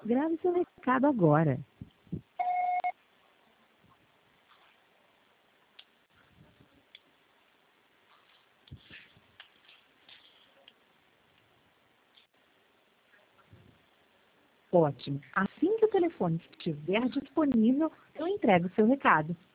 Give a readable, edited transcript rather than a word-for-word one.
Grave seu recado agora. Ótimo. Assim que o telefone estiver disponível, eu entrego o seu recado.